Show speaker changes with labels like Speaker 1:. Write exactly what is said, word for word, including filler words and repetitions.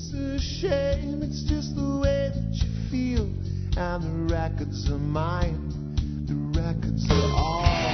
Speaker 1: It's a shame, it's just the way that you feel. And the records are mine, the records are all